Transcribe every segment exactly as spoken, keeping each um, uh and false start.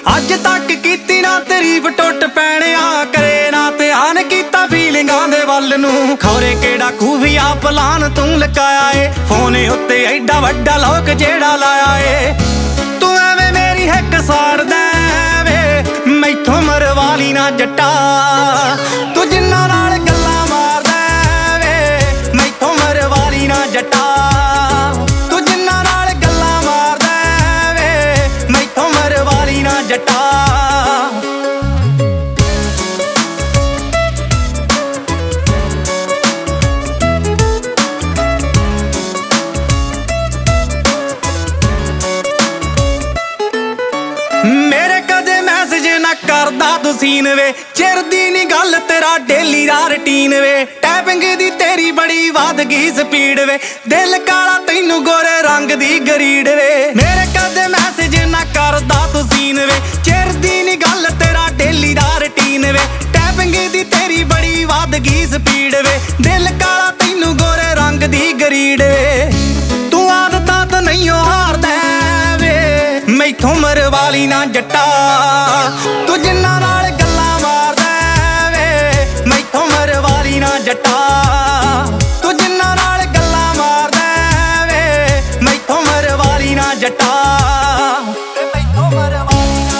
ਅੱਜ ਤੱਕ ਕੀਤੀ ਨਾ ਤਾਰੀਫ ਟੁੱਟ ਪੈਣਿਆ ਕਰੇ ਨਾ ਧਿਆਨ ਕੀਤਾ ਫੀਲਿੰਗਾਂ ਦੇ ਵੱਲ ਨੂੰ। ਖੌਰੇ ਕਿਹੜਾ ਖੂਫੀਆ ਪਲਾਨ ਤੂੰ ਲਕਾਇਆ ਏ ਫੋਨੇ ਉੱਤੇ ਐਡਾ ਵੱਡਾ ਲੋਕ ਜਿਹੜਾ ਲਾਇਆ ਏ। ਤੂੰ ਐਵੇਂ ਮੇਰੀ ਹਿੱਕ ਸਾੜਦਾ ਵੇ ਮੈਥੋਂ ਮਰਵਾਲੀ ਨਾ ਜੱਟਾ। ਤੂੰ ਜਿੰਨਾਂ ਨਾਲ ਗੱਲਾਂ ਮਾਰਦਾ ਵੇ ਮੈਥੋਂ ਮਰਵਾਲੀ ਨਾ ਜੱਟਾ। ਤੂੰ ਜਿੰਨਾਂ ਨਾਲ ਗੱਲਾਂ ਮਾਰਦਾ ਵੇ ਮੈਥੋਂ ਮਰਵਾਲੀ ਨਾ ਜੱਟਾ। ਮੇਰੇ ਕਦੇ ਮੈਸੇਜ ਨਾ ਕਰਦਾ ਤੂੰ ਸੀਨ ਵੇ ਚਿਰਦੀ ਨੀ ਗੱਲ ਤੇਰਾ ਡੇਲੀ ਦਾ ਰੁਟੀਨ ਵੇ। ਟੈਪਿੰਗ ਦੀ ਤੇਰੀ ਬੜੀ ਵੱਧ ਗਈ ਸਪੀਡ ਵੇ ਦਿਲ ਕਾਲਾ ਤੈਨੂੰ ਗੋਰੇ ਰੰਗ ਦੀ ਗਰੀਡ ਵੇ। ਮੇਰੇ ਕਦੇ ਮੈਸੇਜ ਨਾ ਕਰਦਾ ਤੂੰ ਸੀਨ ਵੇ ਚਿਰਦੀ ਨੀ ਗੱਲ ਤੇਰਾ ਡੇਲੀ ਦਾ ਰੁਟੀਨ ਵੇ। ਟੈਪਿੰਗ ਦੀ ਤੇਰੀ ਬੜੀ ਵੱਧ ਗਈ ਸਪੀਡ ਵੇ ਦਿਲ ਕਾਲਾ ਤੈਨੂੰ ਗੋਰੇ ਰੰਗ ਦੀ ਗਰੀਡ ਵੇ। ਤੂੰ ਆਦਤਾਂ ਤਾਂ ਨਹੀਂ ਹਾਰਦਾ ਮੈਥੋਂ ਮਰਵਾਲੀ ਨਾ ਜੱਟਾ। ਤੂੰ ਜਿੰਨਾਂ ਨਾਲ ਗੱਲਾਂ ਮਾਰਦਾ ਵੇ ਮੈਥੋਂ ਮਰਵਾਲੀ ਨਾ ਜੱਟਾ। ਤੂੰ ਜਿੰਨਾਂ ਨਾਲ ਗੱਲਾਂ ਮਾਰਦਾ ਵੇ ਮੈਥੋਂ ਮਰਵਾਲੀ ਨਾ ਜੱਟਾ। ਮੈਥੋਂ ਮਰਵਾਲੀ ਨਾ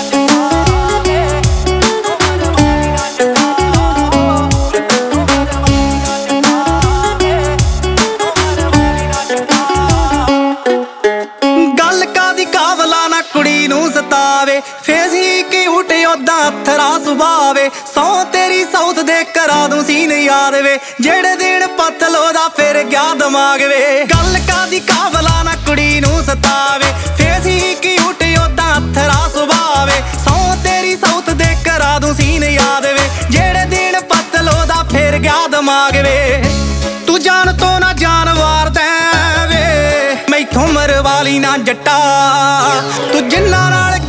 ਗੱਲ ਕਾਦੀ ਕਾਵਲਾ ਨਾ ਕੁੜੀ ਨੂੰ ਸਤਾਵੇ ਫੇਸ ਹੀ ਕਿਊਟ ਓਦਾਂ ਅਥਰਾ ਸੁਭਾਵੇ। ਸੌ ਤੇਰੀ ਸਾਊਥ ਦੇ ਕਰਾ ਦੂੰ ਸੀਨ ਯਾਦ ਵੇ ਜਿਹੜੇ ਦਿਨ ਪਤਲ ਉਹਦਾ ਫਿਰ ਗਿਆ ਦਿਮਾਗ ਵੇ। ਗੱਲ ਕਾਦੀ ਕਾਵਲਾ ਨਾ ਕੁੜੀ ਨੂੰ ਸਤਾਵੇ ਫੇਸ ਹੀ ਕਿਊਟ ਓਦਾਂ ਅਥਰਾ ਸੁਭਾਵੇ। ਸੌ ਤੇਰੀ ਸਾਊਥ ਦੇ ਕਰਾ ਦੂੰ ਸੀਨ ਯਾਦ ਵੇ ਜਿਹੜੇ ਦਿਨ ਪਤਲ ਉਹਦਾ ਫਿਰ ਗਿਆ ਦਿਮਾਗ ਵੇ। ਤੂੰ ਜਾਨ ਤੋਂ ਨਾ ਜਾਨ ਵਾਰਦਾ ਵੇ ਮੈਥੋਂ ਮਰਵਾਲੀ ਨਾ ਜੱਟਾ। ਤੂੰ ਜਿੰਨਾਂ ਨਾਲ